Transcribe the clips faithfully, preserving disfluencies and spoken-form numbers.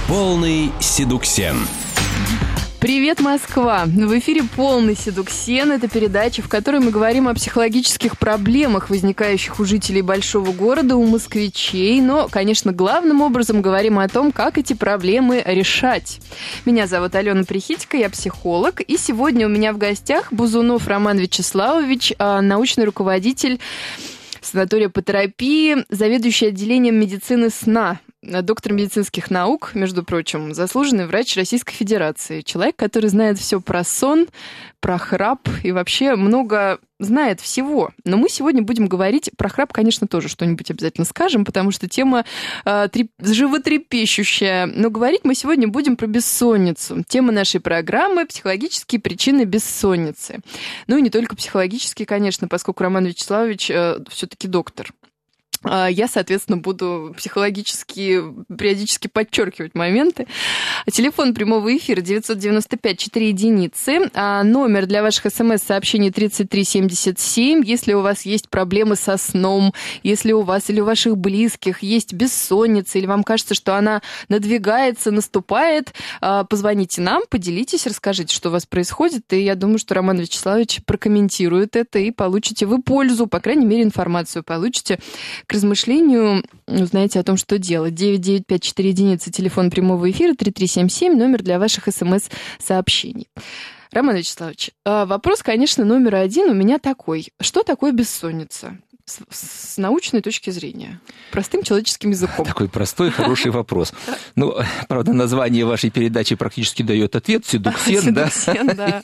Полный седуксен. Привет, Москва! В эфире «Полный седуксен». Это передача, в которой мы говорим о психологических проблемах, возникающих у жителей большого города, у москвичей. Но, конечно, главным образом говорим о том, как эти проблемы решать. Меня зовут Алена Прихитько, я психолог. И сегодня у меня в гостях Бузунов Роман Вячеславович, научный руководитель санатория по терапии, заведующий отделением медицины сна, доктор медицинских наук, между прочим, заслуженный врач Российской Федерации. Человек, который знает все про сон, про храп и вообще много знает всего. Но мы сегодня будем говорить про храп, конечно, тоже что-нибудь обязательно скажем, потому что тема э, треп... животрепещущая. Но говорить мы сегодня будем про бессонницу. Тема нашей программы – психологические причины бессонницы. Ну и не только психологические, конечно, поскольку Роман Вячеславович э, все-таки доктор. Я, соответственно, буду психологически периодически подчеркивать моменты. Телефон прямого эфира девятьсот девяносто пять четыре единицы. Номер для ваших смс-сообщений тридцать три семьдесят семь. Если у вас есть проблемы со сном, если у вас или у ваших близких есть бессонница, или вам кажется, что она надвигается, наступает, позвоните нам, поделитесь, расскажите, что у вас происходит. И я думаю, что Роман Вячеславович прокомментирует это, и получите вы пользу, по крайней мере, информацию получите к размышлению, узнаете о том, что делать. девять девять пять четыре единицы, телефон прямого эфира, три три семь семь, номер для ваших смс-сообщений. Роман Вячеславович, вопрос, конечно, номер один у меня такой. Что такое бессонница? С, с научной точки зрения. Простым человеческим языком. Такой простой, хороший вопрос. Ну, правда, название вашей передачи практически дает ответ. Седуксен, да? да.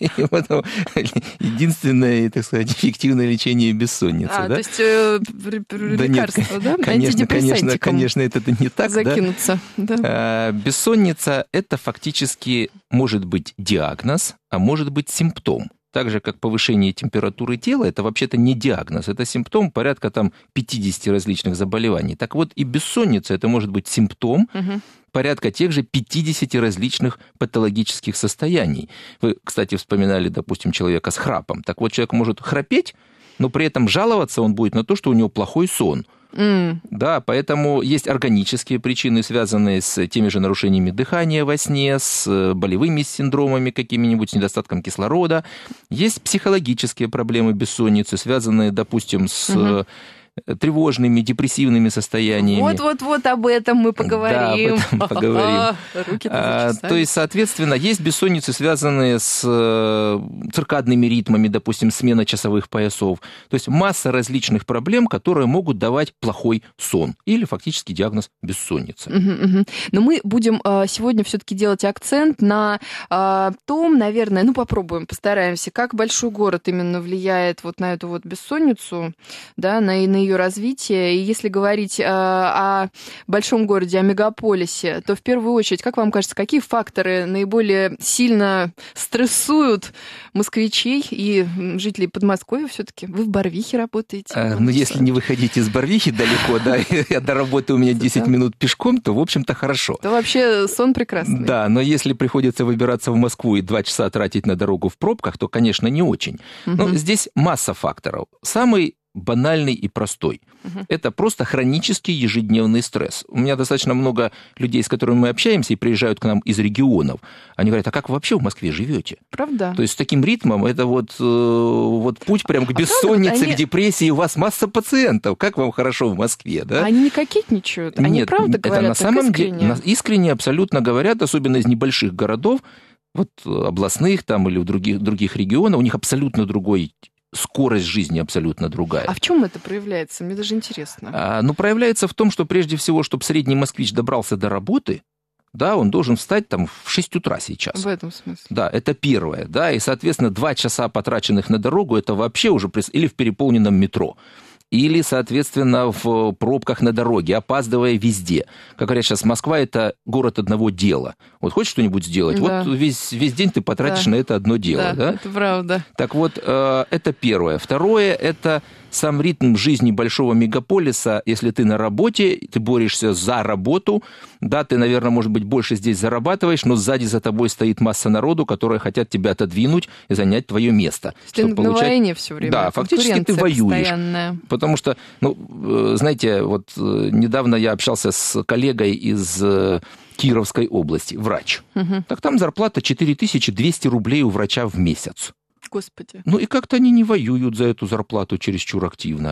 Единственное, так сказать, эффективное лечение бессонницы. А, да? то есть э, лекарство, да? Конечно, конечно, конечно, это не так. Закинуться, да. да. Бессонница – это фактически может быть диагноз, а может быть симптом. Так же, как повышение температуры тела, это вообще-то не диагноз, это симптом порядка там пятьдесят различных заболеваний. Так вот, и бессонница – это может быть симптом угу. порядка тех же пятьдесят различных патологических состояний. Вы, кстати, вспоминали, допустим, человека с храпом. Так вот, человек может храпеть, но при этом жаловаться он будет на то, что у него плохой сон. Mm. Да, поэтому есть органические причины, связанные с теми же нарушениями дыхания во сне, с болевыми синдромами какими-нибудь, с недостатком кислорода. Есть психологические проблемы бесонницы, связанные, допустим, с... Mm-hmm. тревожными, депрессивными состояниями. Вот-вот-вот об этом мы поговорим. Да, об этом поговорим. Руки-то а, то есть, соответственно, есть бессонницы, связанные с циркадными ритмами, допустим, смена часовых поясов. То есть масса различных проблем, которые могут давать плохой сон или фактически диагноз бессонницы. Угу, угу. Но мы будем сегодня все-таки делать акцент на том, наверное, ну попробуем, постараемся, как большой город именно влияет вот на эту вот бессонницу, да, на, на ее развитие. И если говорить о, о большом городе, о мегаполисе, то в первую очередь, как вам кажется, какие факторы наиболее сильно стрессуют москвичей и жителей Подмосковья все-таки? Вы в Барвихе работаете? А, ну, если не выходить из Барвихи далеко, да, я до работы у меня десять минут пешком, то, в общем-то, хорошо. То вообще сон прекрасный. Да, но если приходится выбираться в Москву и два часа тратить на дорогу в пробках, то, конечно, не очень. Но здесь масса факторов. Самый банальный и простой. Uh-huh. Это просто хронический ежедневный стресс. У меня достаточно много людей, с которыми мы общаемся, и приезжают к нам из регионов. Они говорят, а как вы вообще в Москве живете? Правда? То есть с таким ритмом это вот, вот путь прям к бессоннице, а они... к депрессии. У вас масса пациентов. Как вам хорошо в Москве? Да? Они не кокетничают? Они Нет, правда говорят это на самом искренне? деле искренне абсолютно говорят, особенно из небольших городов, вот областных там или в других, других регионах, у них абсолютно другой скорость жизни абсолютно другая. А в чем это проявляется? Мне даже интересно. А, ну, проявляется в том, что прежде всего, чтобы средний москвич добрался до работы, да, он должен встать там в шесть утра сейчас. В этом смысле. Да, это первое, да, и, соответственно, два часа, потраченных на дорогу, это вообще уже или в переполненном метро, или, соответственно, в пробках на дороге, опаздывая везде. Как говорят сейчас, Москва – это город одного дела. Вот хочешь что-нибудь сделать, да. вот весь, весь день ты потратишь да. на это одно дело. Да, да? Это правда. Так вот, это первое. Второе – это сам ритм жизни большого мегаполиса. Если ты на работе, ты борешься за работу, да, ты, наверное, может быть, больше здесь зарабатываешь, но сзади за тобой стоит масса народу, которые хотят тебя отодвинуть и занять твое место. Ты на получать... войне все время. Да, фактически ты воюешь. Постоянная. Потому что, ну, знаете, вот недавно я общался с коллегой из Кировской области, врач. Угу. Так там зарплата четыре тысячи двести рублей у врача в месяц. Господи. Ну и как-то они не воюют за эту зарплату чересчур активно.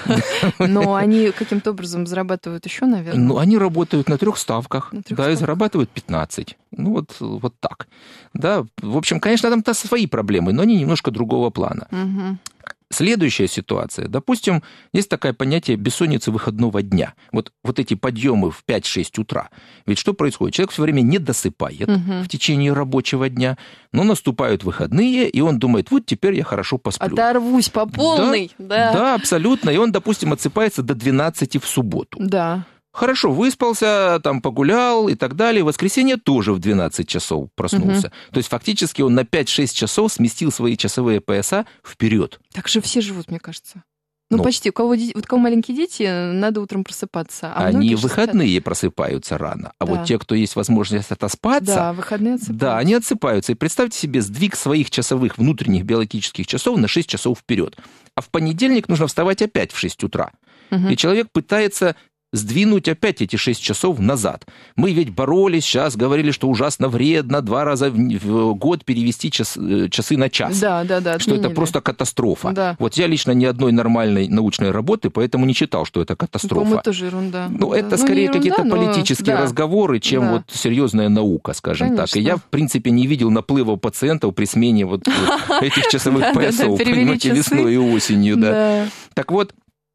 Но они каким-то образом зарабатывают еще, наверное? Ну, они работают на трех ставках, на трех да, ставках. И зарабатывают пятнадцать. Ну, вот, вот так. Да, в общем, конечно, там-то свои проблемы, но они немножко другого плана. Угу. Следующая ситуация. Допустим, есть такое понятие бессонницы выходного дня. Вот, вот эти подъемы в пять-шесть утра. Ведь что происходит? Человек все время не досыпает угу. в течение рабочего дня, но наступают выходные, и он думает, вот теперь я хорошо посплю. Оторвусь по полной. Да, да. да, абсолютно. И он, допустим, отсыпается до двенадцати в субботу. Да. Хорошо, выспался, там погулял и так далее. В воскресенье тоже в двенадцать часов проснулся. Угу. То есть фактически он на пять-шесть часов сместил свои часовые пояса вперед. Так же все живут, мне кажется. Ну, Ну, почти. У кого, де- вот у кого маленькие дети, надо утром просыпаться. А Они многие в же выходные просыпаются рано. А Да. вот те, кто есть возможность спят. отоспаться, Да, выходные отсыпаются. да, они отсыпаются. И представьте себе сдвиг своих часовых внутренних биологических часов на шесть часов вперед. А в понедельник нужно вставать опять в шесть утра. Угу. И человек пытается сдвинуть опять эти шесть часов назад. Мы ведь боролись, сейчас говорили, что ужасно вредно два раза в, в год перевести час, часы на час. Да, да, да. Что это отменили. просто катастрофа. Да. Вот я лично ни одной нормальной научной работы, поэтому не читал, что это катастрофа. По-моему, тоже ерунда. Ну, Да. это Ну, скорее не ерунда, какие-то но- политические да. разговоры, чем Да. вот серьезная наука, скажем так. И Конечно. я, в принципе, не видел наплыва пациентов при смене вот вот этих часовых Да-да-да, поясов, перевели понимаете, часы. весной и осенью, да. Да. Так вот,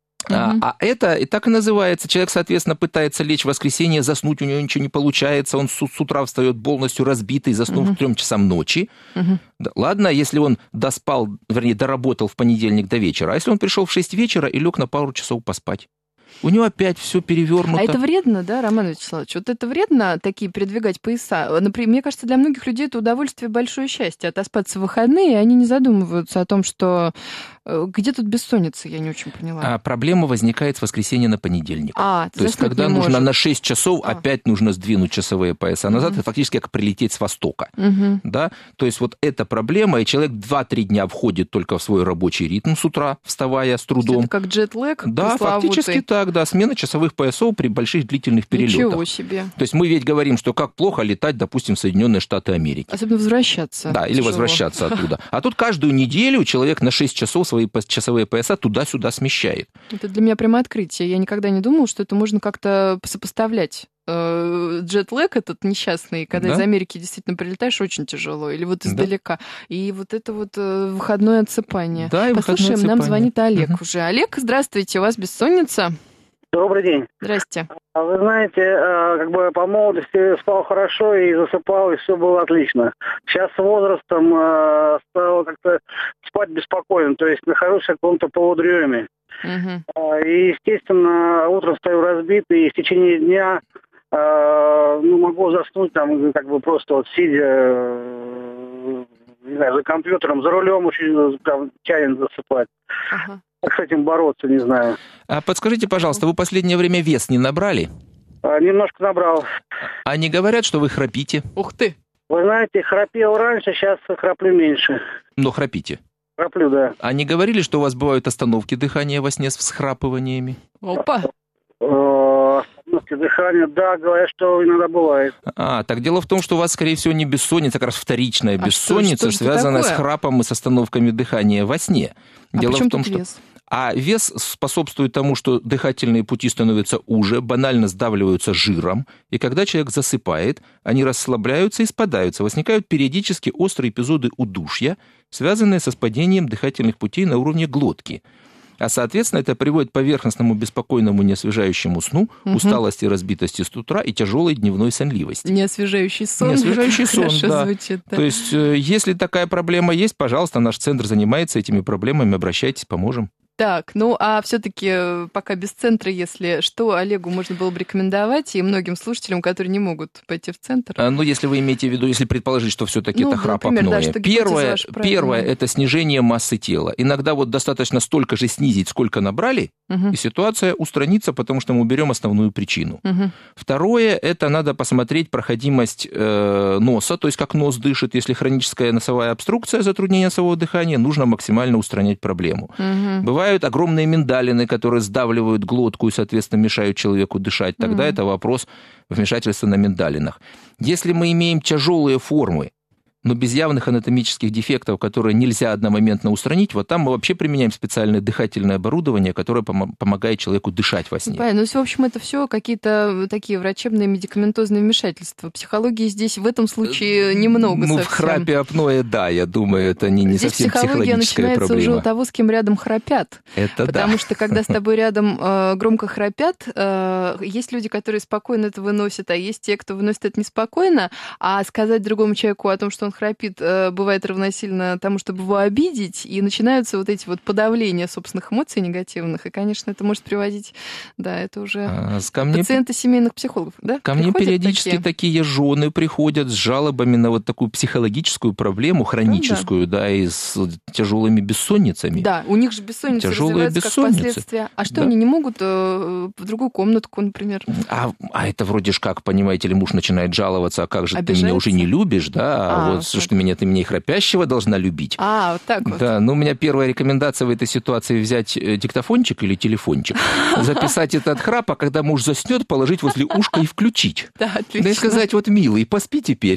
а, Мгм. а это и так и называется. Человек, соответственно, пытается лечь в воскресенье, заснуть, у него ничего не получается, он с, с утра встает полностью разбитый, заснув Мгм. к трем часам ночи. Мгм. Да, ладно, если он доспал, вернее, доработал в понедельник до вечера, а если он пришел в шесть вечера и лег на пару часов поспать? У него опять все перевернуто. А это вредно, да, Роман Вячеславович? Вот это вредно, такие передвигать пояса? Например, мне кажется, для многих людей это удовольствие, большое счастье. Отоспаться в выходные, и они не задумываются о том, что э, где тут бессонница, я не очень поняла. А проблема возникает с воскресенья на понедельник. А, То есть, заснуть когда не нужно может. на шесть часов, А. опять нужно сдвинуть часовые пояса назад, Мгм. это фактически как прилететь с востока. Мгм. Да? То есть вот эта проблема, и человек два-три дня входит только в свой рабочий ритм с утра, вставая с То есть трудом. это как джетлэг Да, пресловутый. фактически так, да, смена часовых поясов при больших длительных перелетах. Ничего себе. То есть мы ведь говорим, что как плохо летать, допустим, в Соединенные Штаты Америки. Особенно возвращаться. Да, или Тяжело. возвращаться оттуда. А тут каждую неделю человек на шесть часов свои пос- часовые пояса туда-сюда смещает. Это для меня прямо открытие. Я никогда не думала, что это можно как-то сопоставлять. Э, Джетлэг этот несчастный, когда Да. из Америки действительно прилетаешь, очень тяжело. Или вот Да. издалека. И вот это вот э, выходное отсыпание. Да, и выходное Послушаем, нам отсыпание. звонит Олег Мгм. уже. Олег, здравствуйте, у вас бессонница? Добрый день. Здрасте. А Вы знаете, э, как бы по молодости спал хорошо и засыпал, и все было отлично. Сейчас с возрастом э, стало как-то спать беспокойно, то есть нахожусь в каком-то полудреме. Мгм. А, И, естественно, утром стою разбитый, и в течение дня э, ну, могу заснуть там, как бы просто вот сидя, э, не знаю, за компьютером, за рулем очень там, тянет засыпать. Ага. Как с этим бороться, не знаю. А подскажите, пожалуйста, вы последнее время вес не набрали? А, Немножко набрал. Они говорят, что вы храпите, Ух ты. Вы знаете, храпел раньше, сейчас храплю меньше. но храпите. Храплю, да. Они говорили, что у вас бывают остановки дыхания во сне с всхрапываниями? Опа. Э, Остановки дыхания, да, говорят, что иногда бывает. А, так дело в том, что у вас, скорее всего, не бессонница, а как раз вторичная А бессонница, что- что же это связанная с такое? храпом и с остановками дыхания во сне. А Дело при чем в том, тут что... вес? А вес способствует тому, что дыхательные пути становятся уже, банально сдавливаются жиром, и когда человек засыпает, они расслабляются и спадаются. Возникают периодически острые эпизоды удушья, связанные со спадением дыхательных путей на уровне глотки. А, соответственно, это приводит к поверхностному, беспокойному, неосвежающему сну, Мгм. усталости, разбитости с утра и тяжелой дневной сонливости. Неосвежающий сон. Неосвежающий сон, Хорошо да. звучит, да. То есть, э, если такая проблема есть, пожалуйста, наш центр занимается этими проблемами, обращайтесь, поможем. Так, ну а все-таки пока без центра, если что, Олегу можно было бы рекомендовать и многим слушателям, которые не могут пойти в центр. А, Ну, если вы имеете в виду, если предположить, что все-таки Ну, это храп например, да, апноэ. что гипотеза Первое, ваша правильная. первое – это снижение массы тела. Иногда вот достаточно столько же снизить, сколько набрали, Мгм. и ситуация устранится, потому что мы уберем основную причину. Мгм. Второе – это надо посмотреть проходимость э, носа, то есть как нос дышит. Если хроническая носовая обструкция, затруднение носового дыхания, нужно максимально устранять проблему. Мгм. Бывают возникают огромные миндалины, которые сдавливают глотку и, соответственно, мешают человеку дышать, тогда mm-hmm. это вопрос вмешательства на миндалинах. Если мы имеем тяжелые формы, но без явных анатомических дефектов, которые нельзя одномоментно устранить, вот там мы вообще применяем специальное дыхательное оборудование, которое пом- помогает человеку дышать во сне. Понятно. Ну, в общем, это все какие-то такие врачебные медикаментозные вмешательства. Психологии здесь в этом случае немного Ну, совсем. в храпе апноэ, да, я думаю, это не, не здесь совсем психология психологическая начинается проблема. уже у того, с кем рядом храпят. Это Потому да. что, когда с тобой рядом э, громко храпят, э, есть люди, которые спокойно это выносят, а есть те, кто выносит это неспокойно, а сказать другому человеку о том, что он храпит, э, бывает равносильно тому, чтобы его обидеть, и начинаются вот эти вот подавления собственных эмоций негативных, и, конечно, это может приводить, да, это уже а, ко мне... пациенты семейных психологов, да? Ко мне Приходят периодически такие? такие жены приходят с жалобами на вот такую психологическую проблему, хроническую, да, да и с тяжелыми бессонницами. Да, у них же бессонница Тяжелые развивается бессонницы. как последствие. А что, да. они не могут э, в другую комнатку, например? А, а это вроде ж как, понимаете ли, муж начинает жаловаться, а как же Обижается? Ты меня уже не любишь, да, а, А, вот так. что меня, ты меня и храпящего должна любить. А, вот так вот. Да, ну у меня первая рекомендация в этой ситуации взять диктофончик или телефончик, записать этот храп, а когда муж заснет, положить возле ушка и включить. Да, отлично. Да и сказать, вот, милый, поспи теперь.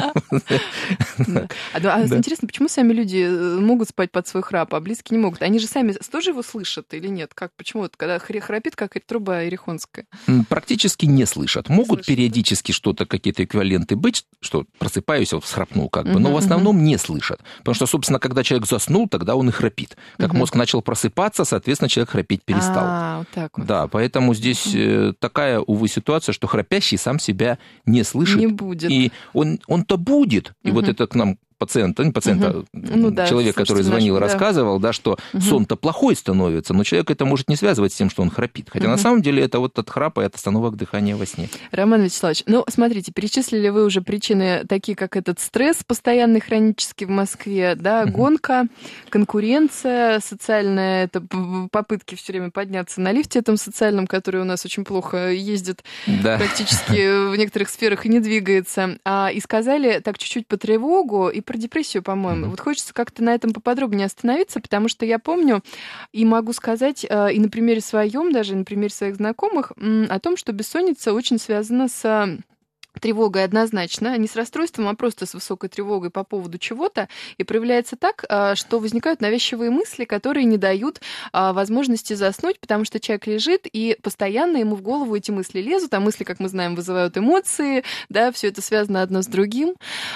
А интересно, почему сами люди могут спать под свой храп, а близкие не могут? Они же сами тоже его слышат или нет? Как, почему? Вот, когда храпит, как труба ерехонская. Практически не слышат. Могут слышат, периодически что-то, какие-то эквиваленты быть, что просыпаюсь, вот всхрапнул как бы, но в основном не слышат. Потому что, собственно, когда человек заснул, тогда он и храпит. Как мозг начал просыпаться, соответственно, человек храпеть перестал. А, вот так вот. Да, поэтому здесь такая, увы, ситуация, что храпящий сам себя не слышит. Не будет. И он, он-то будет. И вот это к нам пациента, не пациента, угу. ну, да, человек, который звонил и да. рассказывал, да, что угу. сон-то плохой становится, но человек это может не связывать с тем, что он храпит. Хотя угу. на самом деле это вот от храпа и от остановок дыхания во сне. Роман Вячеславович, ну, смотрите, перечислили вы уже причины такие, как этот стресс постоянный, хронический в Москве, да, угу. гонка, конкуренция, социальная, это попытки все время подняться на лифте этом социальном, который у нас очень плохо ездит да. практически в некоторых сферах и не двигается. А, и сказали так чуть-чуть по тревогу и про депрессию, по-моему. Mm-hmm. Вот хочется как-то на этом поподробнее остановиться, потому что я помню и могу сказать и на примере своем, даже и на примере своих знакомых, о том, что бессонница очень связана с тревогой однозначно, не с расстройством, а просто с высокой тревогой по поводу чего-то, и проявляется так, что возникают навязчивые мысли, которые не дают возможности заснуть, потому что человек лежит, и постоянно ему в голову эти мысли лезут, а мысли, как мы знаем, вызывают эмоции, да, все это связано одно с другим,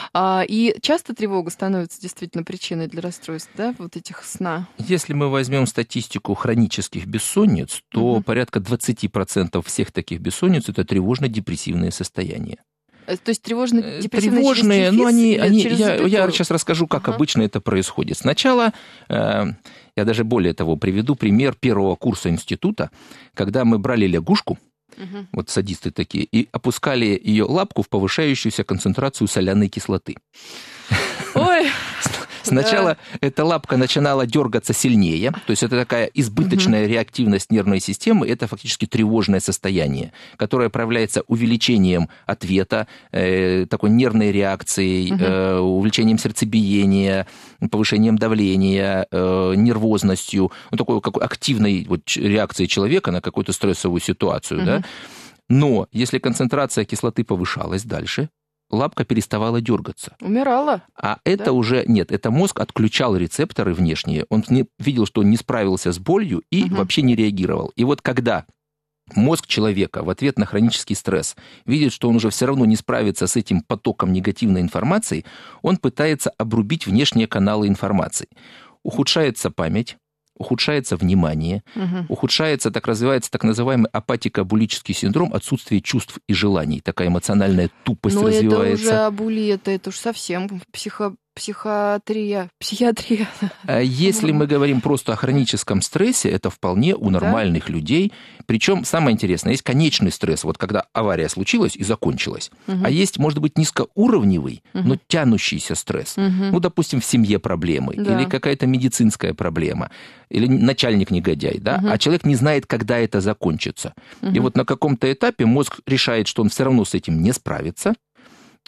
и часто тревога становится действительно причиной для расстройств, да, вот этих сна. Если мы возьмем статистику хронических бессонниц, то угу. порядка двадцать процентов всех таких бессонниц – это тревожно-депрессионные состояния. То есть тревожно-депрессивные Тревожные, через ну они, они через я, я сейчас расскажу, как ага. обычно это происходит. Сначала, э, я даже более того приведу пример первого курса института, когда мы брали лягушку, угу. вот садисты такие, и опускали ее лапку в повышающуюся концентрацию соляной кислоты. Ой! Сначала да. эта лапка начинала дергаться сильнее, то есть это такая избыточная угу. реактивность нервной системы, это фактически тревожное состояние, которое проявляется увеличением ответа, э, такой нервной реакцией, угу. э, увеличением сердцебиения, повышением давления, э, нервозностью, ну, такой какой активной вот, реакцией человека на какую-то стрессовую ситуацию. Угу. Да? Но если концентрация кислоты повышалась дальше, лапка переставала дергаться. Умирала. А это да? уже... Нет, это мозг отключал рецепторы внешние. Он не, видел, что он не справился с болью и угу. вообще не реагировал. И вот когда мозг человека в ответ на хронический стресс видит, что он уже все равно не справится с этим потоком негативной информации, он пытается обрубить внешние каналы информации. Ухудшается память, ухудшается внимание, угу. ухудшается, так развивается так называемый апатико-абулический синдром, отсутствие чувств и желаний, такая эмоциональная тупость Но развивается. Это уже абулия, это, это уж совсем психо... Психиатрия, психиатрия. Если мы говорим просто о хроническом стрессе, это вполне у нормальных да? людей. Причем, самое интересное, есть конечный стресс, вот когда авария случилась и закончилась. Угу. А есть, может быть, низкоуровневый, угу. но тянущийся стресс. Угу. Ну, допустим, в семье проблемы, да. или какая-то медицинская проблема, или начальник негодяй, да? Угу. А человек не знает, когда это закончится. Угу. И вот на каком-то этапе мозг решает, что он все равно с этим не справится,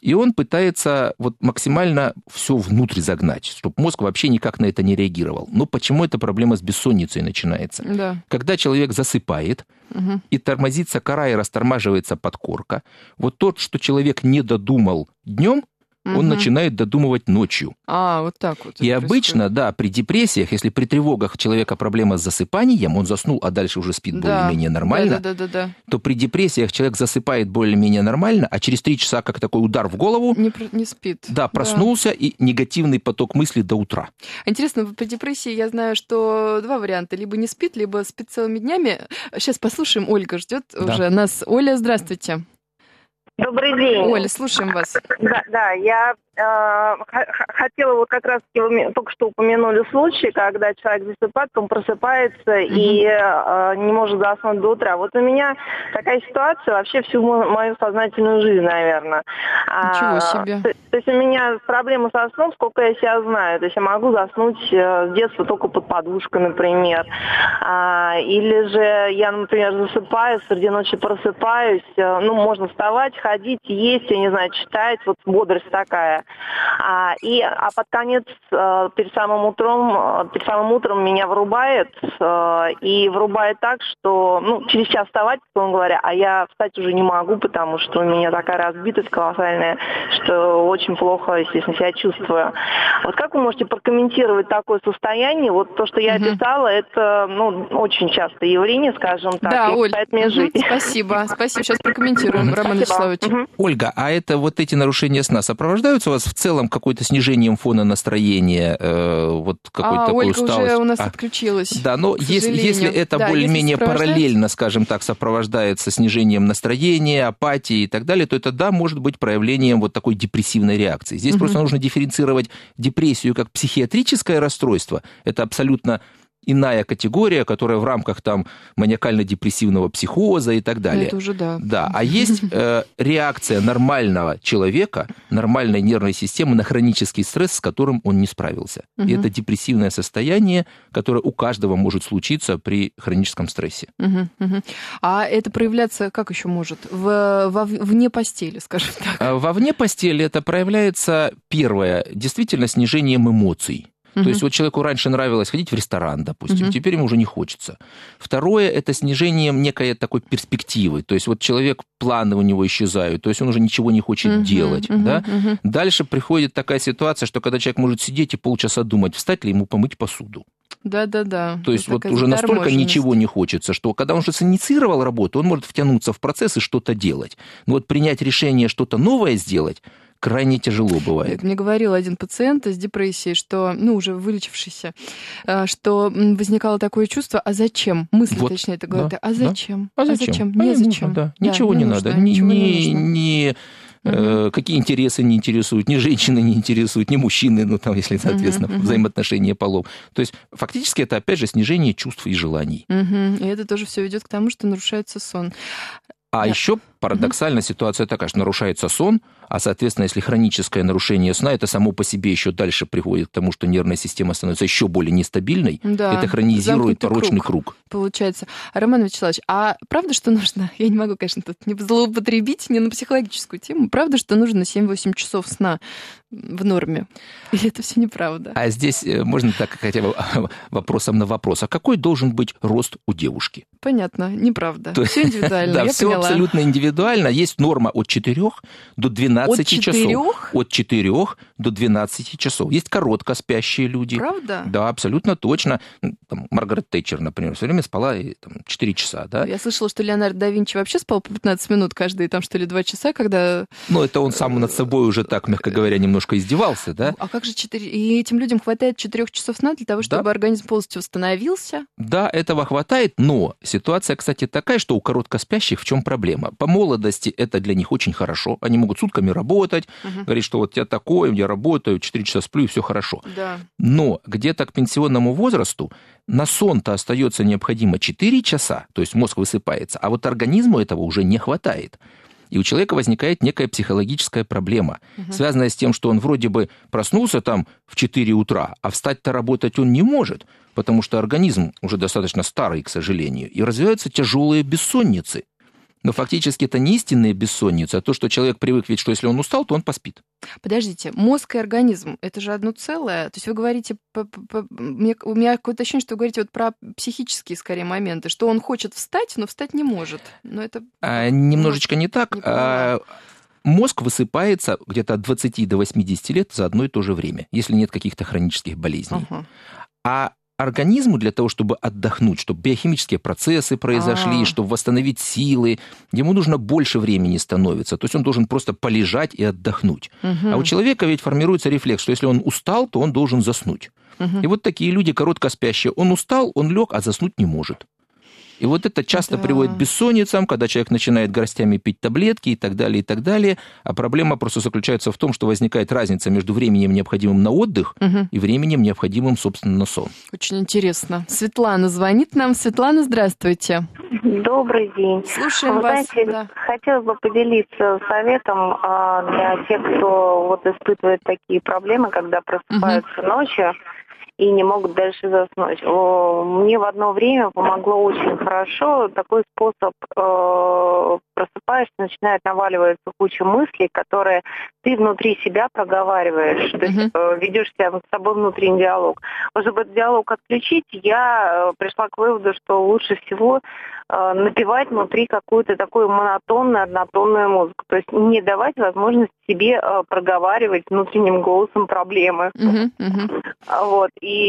И он пытается вот максимально все внутрь загнать, чтобы мозг вообще никак на это не реагировал. Но почему эта проблема с бессонницей начинается? Да. Когда человек засыпает, угу. и тормозится кора, и растормаживается подкорка, вот тот, что человек не додумал днем, он угу. начинает додумывать ночью. А, вот так вот. И обычно, происходит. Да, при депрессиях, если при тревогах у человека проблема с засыпанием, он заснул, а дальше уже спит да. более-менее нормально, да, да, да, да, да. то при депрессиях человек засыпает более-менее нормально, а через три часа, как такой удар в голову, не, не спит. Да, проснулся, да. и негативный поток мыслей до утра. Интересно, при депрессии я знаю, что два варианта. Либо не спит, либо спит целыми днями. Сейчас послушаем, Ольга ждет да. уже нас. Оля, здравствуйте. Добрый день. Оля, слушаем вас. Да, да, я э, хотела вот как раз, вы только что упомянули случай, когда человек засыпает, потом просыпается mm-hmm. и э, не может заснуть до утра. Вот у меня такая ситуация вообще всю мою сознательную жизнь, наверное. Ничего себе. А, то, то есть у меня проблемы со сном, сколько я себя знаю. То есть я могу заснуть с детства только под подушкой, например. А, или же я, например, засыпаю, среди ночи просыпаюсь, ну, можно вставать, ходить, есть, я не знаю, читать, вот бодрость такая. А, и, а под конец, перед самым утром, перед самым утром меня вырубает, и вырубает так, что, ну, через час вставать, условно говоря, а я встать уже не могу, потому что у меня такая разбитость колоссальная, что очень плохо, естественно, себя чувствую. Вот как вы можете прокомментировать такое состояние? Вот то, что я угу. описала, это, ну, очень частое явление, скажем так. Да, Оль, мне угу. жить. Спасибо, спасибо. Сейчас прокомментируем, Роман Вячеславович. Угу. Ольга, а это вот эти нарушения сна сопровождаются у вас в целом какой-то снижением фона настроения, э, вот какой-то а, такой Ольга усталость? уже у нас а, отключилась. Да, но если, если это да, более-менее если параллельно, скажем так, сопровождается снижением настроения, апатии и так далее, то это, да, может быть проявлением вот такой депрессивной реакции. Здесь угу. просто нужно дифференцировать депрессию как психиатрическое расстройство. Это абсолютно иная категория, которая в рамках там маниакально-депрессивного психоза и так далее. Это уже да. Да, а есть э, реакция нормального человека, нормальной нервной системы на хронический стресс, с которым он не справился. Угу. И это депрессивное состояние, которое у каждого может случиться при хроническом стрессе. Угу, угу. А это проявляться как еще может? В, во, вне постели, скажем так. Вовне постели это проявляется, первое, действительно снижением эмоций. Uh-huh. То есть вот человеку раньше нравилось ходить в ресторан, допустим, uh-huh. теперь ему уже не хочется. Второе – это снижением некой такой перспективы. То есть вот человек, планы у него исчезают, то есть он уже ничего не хочет uh-huh. делать. Uh-huh. Да? Uh-huh. Дальше приходит такая ситуация, что когда человек может сидеть и полчаса думать, встать ли ему помыть посуду. Да-да-да. То есть вот уже настолько ничего не хочется, что когда он уже синициировал работу, он может втянуться в процесс и что-то делать. Но вот принять решение что-то новое сделать крайне тяжело бывает. Мне говорил один пациент с депрессией, что, ну, уже вылечившийся, что возникало такое чувство, а зачем? Мысли, вот, точнее, это говорят, да, а зачем? Да? А зачем? А зачем? Незачем. Да. Да, ничего не, не нужно, надо. Ничего ни, не нужно. Ни, Uh-huh. какие интересы не интересуют, ни женщины не интересуют, ни мужчины, ну, там, если, соответственно, uh-huh. взаимоотношения полов. То есть, фактически, это, опять же, снижение чувств и желаний. Uh-huh. И это тоже все ведет к тому, что нарушается сон. А да. еще парадоксальная uh-huh. ситуация такая, что нарушается сон, а, соответственно, если хроническое нарушение сна, это само по себе еще дальше приводит к тому, что нервная система становится еще более нестабильной. Да. Это хронизирует порочный круг, круг. Получается. Роман Вячеславович, а правда, что нужно, я не могу, конечно, тут не злоупотребить, не на психологическую тему, правда, что нужно семь-восемь часов сна в норме? Или это все неправда? А здесь можно так хотя бы вопросом на вопрос. А какой должен быть рост у девушки? Понятно, неправда. То... Все индивидуально, да, я все поняла. Абсолютно индивидуально. Есть норма от четырёх до двенадцати часов. От четырёх до двенадцати часов. Есть коротко спящие люди. Правда? Да, абсолютно точно. Там, Маргарет Тэтчер, например, все время спала там, четыре часа. Да? Я слышала, что Леонардо да Винчи вообще спал по пятнадцать минут каждые, там, что ли, два часа, когда... Ну, это он сам над собой уже так, мягко говоря, немножко издевался, да? А как же четыре... И этим людям хватает четырёх часов сна для того, чтобы да. организм полностью восстановился? Да, этого хватает, но ситуация, кстати, такая, что у короткоспящих в чем проблема? По молодости это для них очень хорошо. Они могут сутками работать, угу. говорить, что вот я такой, я работаю, четыре часа сплю, и все хорошо. Да. Но где-то к пенсионному возрасту на сон-то остается необходимо четыре часа, то есть мозг высыпается, а вот организму этого уже не хватает. И у человека возникает некая психологическая проблема, угу. связанная с тем, что он вроде бы проснулся там в четыре утра, а встать-то работать он не может, потому что организм уже достаточно старый, к сожалению, и развиваются тяжелые бессонницы. Но фактически это не истинная бессонница, а то, что человек привык, ведь что если он устал, то он поспит. Подождите, мозг и организм – это же одно целое? То есть вы говорите, по, по, по, мне, у меня какое-то ощущение, что вы говорите вот про психические, скорее, моменты, что он хочет встать, но встать не может. Но это... А, немножечко не так. Не а, мозг высыпается где-то от двадцати до восьмидесяти лет за одно и то же время, если нет каких-то хронических болезней. Ага. А организму для того, чтобы отдохнуть, чтобы биохимические процессы произошли, А-а-а. чтобы восстановить силы, ему нужно больше времени становится. То есть он должен просто полежать и отдохнуть. Угу. А у человека ведь формируется рефлекс, что если он устал, то он должен заснуть. Угу. И вот такие люди короткоспящие. Он устал, он лег, а заснуть не может. И вот это часто Да. приводит к бессонницам, когда человек начинает горстями пить таблетки и так далее, и так далее. А проблема просто заключается в том, что возникает разница между временем, необходимым на отдых, Угу. и временем, необходимым, собственно, на сон. Очень интересно. Светлана звонит нам. Светлана, здравствуйте. Добрый день. Слушаем Вы вас. знаете, Да. хотелось бы поделиться советом а, для тех, кто вот испытывает такие проблемы, когда просыпаются ночью и не могут дальше заснуть. О, мне в одно время помогло очень хорошо такой способ. Э, просыпаешься, начинает наваливаться куча мыслей, которые ты внутри себя проговариваешь. То есть э, ведешь себя с собой внутренний диалог. Вот чтобы этот диалог отключить, я э, пришла к выводу, что лучше всего э, напевать внутри какую-то такую монотонную, однотонную музыку. То есть не давать возможность себе э, проговаривать внутренним голосом проблемы. Угу, угу. Вот.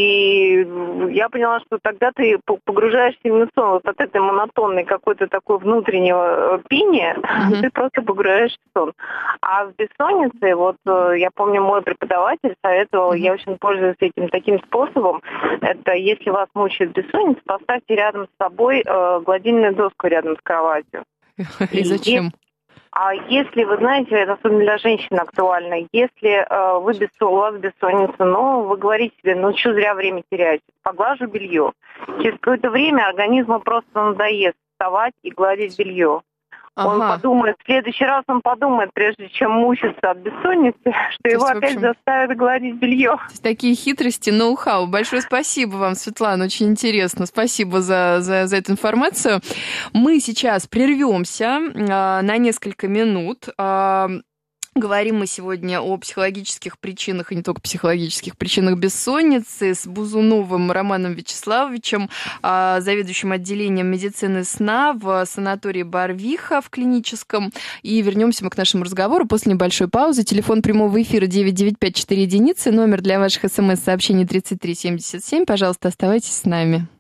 И я поняла, что тогда ты погружаешься именно в сон. Вот от этой монотонной какой-то такой внутреннего пения Мгм. ты просто погружаешься в сон. А в бессоннице, вот э, я помню, мой преподаватель советовал, Мгм. я очень пользуюсь этим таким способом. Это если вас мучает бессонница, поставьте рядом с собой э, гладильную доску рядом с кроватью. И зачем? А если, вы знаете, это особенно для женщин актуально, если э, вы бессон, у вас бессонница, но вы говорите себе, ну что зря время терять, поглажу белье. Через какое-то время организму просто надоест вставать и гладить белье. Он Ага. подумает, в следующий раз он подумает, прежде чем мучиться от бессонницы, что его есть, в опять общем- заставят гладить белье. То есть такие хитрости, ноу-хау. Большое спасибо вам, Светлана, очень интересно. Спасибо за, за, за эту информацию. Мы сейчас прервемся а, на несколько минут. А, Говорим мы сегодня о психологических причинах, и не только психологических причинах бессонницы с Бузуновым Романом Вячеславовичем, а, заведующим отделением медицины сна в санатории Барвиха в клиническом. И вернемся мы к нашему разговору после небольшой паузы. Телефон прямого эфира девять девять пять четыре единицы, номер для ваших смс-сообщений тридцать три семьдесят семь. Пожалуйста, оставайтесь с нами.